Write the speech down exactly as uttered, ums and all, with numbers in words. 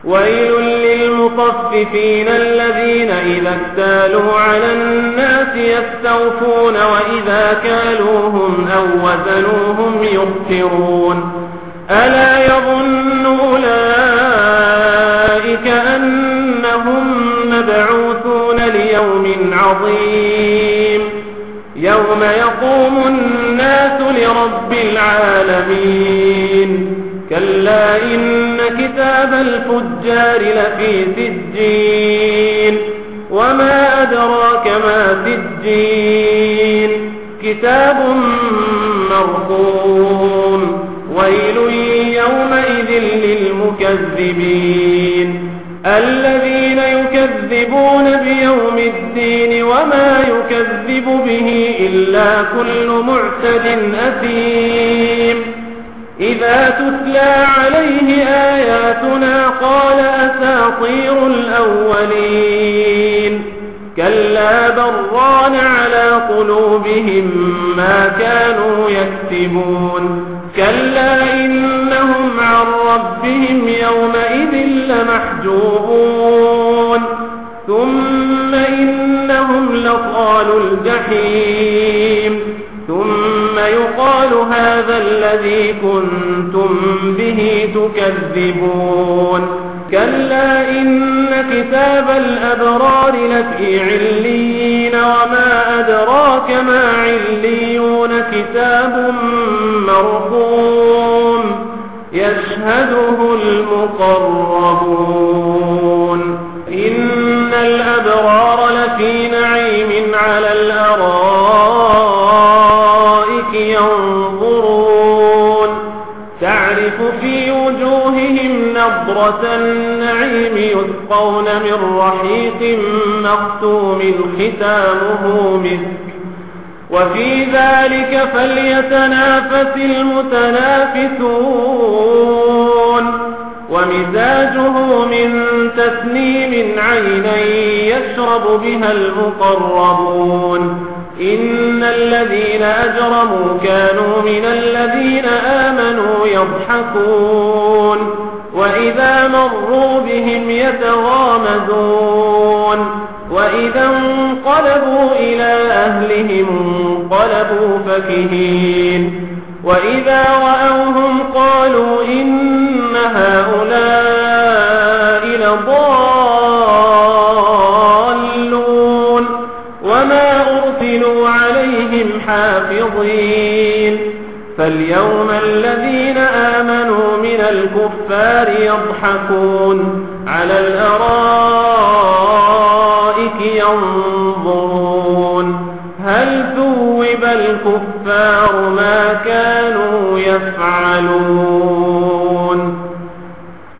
ويل للمطففين الذين إذا اكتالوا على الناس يستوفون وإذا كالوهم أو وزنوهم يخسرون ألا يظن أولئك أنهم مبعوثون ليوم عظيم يوم يقوم الناس لرب العالمين كلا إن كتاب الفجار لفي سجين وما أدراك ما سجين كتاب مرقوم ويل يومئذ للمكذبين الذين يكذبون بيوم الدين وما يكذب به إلا كل معتد أثيم إذا تتلى عليه آياتنا قال أساطير الأولين كلا بران على قلوبهم ما كانوا يكسبون كلا إنهم عن ربهم يومئذ لمحجوبون ثم إنهم لصال الجحيم ثم يقال هذا الذي كنتم به تكذبون كلا إن كتاب الأبرار لفي عليين وما أدراك ما عليون كتاب مرقوم يشهده المقربون إن الأبرار لفي نعيم على الأرائك ينظرون تعرف في وجوههم نضرة النعيم يسقون من رحيق مختوم ختامه مسك وفي ذلك فليتنافس المتنافسون ومزاجه من تسنيم عينا يشرب بها المقربون إن الذين أجرموا كانوا من الذين آمنوا يضحكون وإذا مروا بهم يتغامزون وإذا انقلبوا إلى أهلهم انقلبوا فكهين وإذا رأوهم قالوا إن هؤلاء لضالون وما أرسلوا عليهم حافظين فاليوم الذين آمنوا من الكفار يضحكون على الأرائك ينظرون هل ثوب الكفار ما كانوا يفعلون